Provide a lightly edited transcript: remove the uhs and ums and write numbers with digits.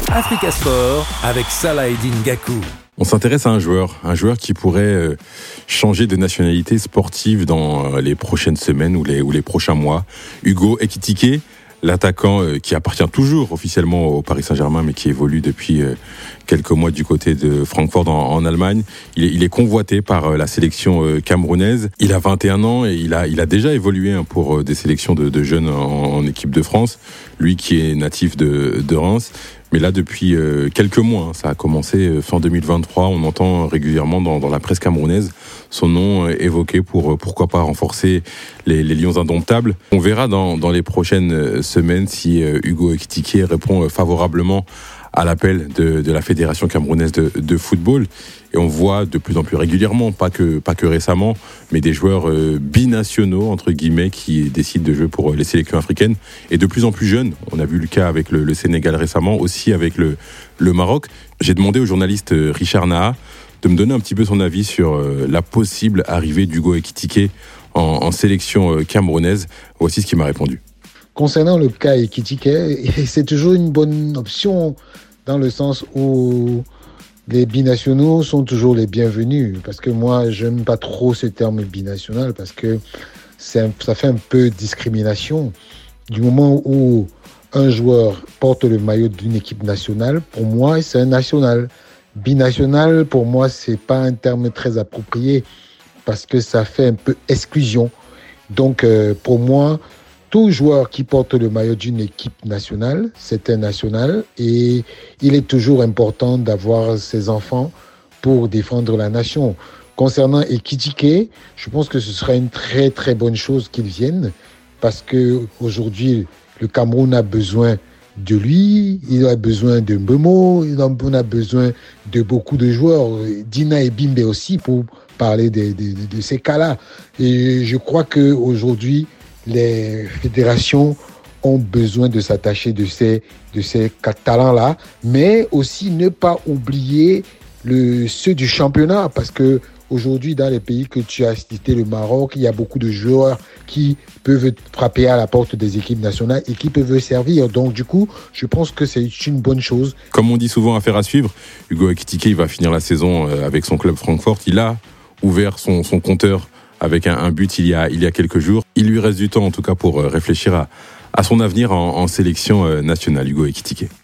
Africa Sport avec Salah-Eddine Gakou. On s'intéresse à un joueur qui pourrait changer de nationalité sportive dans les prochaines semaines ou les prochains mois. Ugo Ekitike, l'attaquant qui appartient toujours officiellement au Paris Saint-Germain, mais qui évolue depuis quelques mois du côté de Francfort en Allemagne. Il est convoité par la sélection camerounaise. Il a 21 ans et il a déjà évolué pour des sélections de jeunes en équipe de France. Lui qui est natif de Reims. Mais là, depuis quelques mois, ça a commencé fin 2023, on entend régulièrement dans la presse camerounaise son nom évoqué pour, pourquoi pas, renforcer les Lions indomptables. On verra dans les prochaines semaines si Ugo Ekitike répond favorablement à l'appel de la Fédération camerounaise de football. Et on voit de plus en plus régulièrement, pas que récemment, mais des joueurs binationaux, entre guillemets, qui décident de jouer pour les sélections africaines. Et de plus en plus jeunes. On a vu le cas avec le Sénégal récemment, aussi avec le Maroc. J'ai demandé au journaliste Richard Naha de me donner un petit peu son avis sur la possible arrivée d'Ugo Ekitike en sélection camerounaise. Voici ce qu'il m'a répondu. Concernant le cas Ekitike, c'est toujours une bonne option dans le sens où les binationaux sont toujours les bienvenus. Parce que moi, je n'aime pas trop ce terme binational parce que ça fait un peu discrimination. Du moment où un joueur porte le maillot d'une équipe nationale, pour moi, c'est un national. Binational, pour moi, c'est pas un terme très approprié parce que ça fait un peu exclusion. Donc, pour moi, tout joueur qui porte le maillot d'une équipe nationale, c'est un national et il est toujours important d'avoir ses enfants pour défendre la nation. Concernant Ekitike, je pense que ce serait une très très bonne chose qu'il vienne parce que aujourd'hui le Cameroun a besoin de lui, il a besoin de Mbeumo, on a besoin de beaucoup de joueurs, Dina et Bimbe aussi pour parler de ces cas-là. Et je crois qu'aujourd'hui, les fédérations ont besoin de s'attacher de ces talents-là, mais aussi ne pas oublier ceux du championnat, parce que aujourd'hui, dans les pays que tu as cités, le Maroc, il y a beaucoup de joueurs qui peuvent frapper à la porte des équipes nationales et qui peuvent servir. Donc, du coup, je pense que c'est une bonne chose. Comme on dit souvent, affaire à suivre, Ugo Ekitike, il va finir la saison avec son club Francfort. Il a ouvert son compteur avec un but il y a quelques jours. Il lui reste du temps, en tout cas, pour réfléchir à son avenir en sélection nationale, Ugo Ekitike.